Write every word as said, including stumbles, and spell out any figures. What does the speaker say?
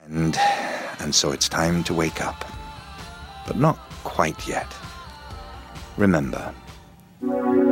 And, and so it's time to wake up. But not quite yet. Remember,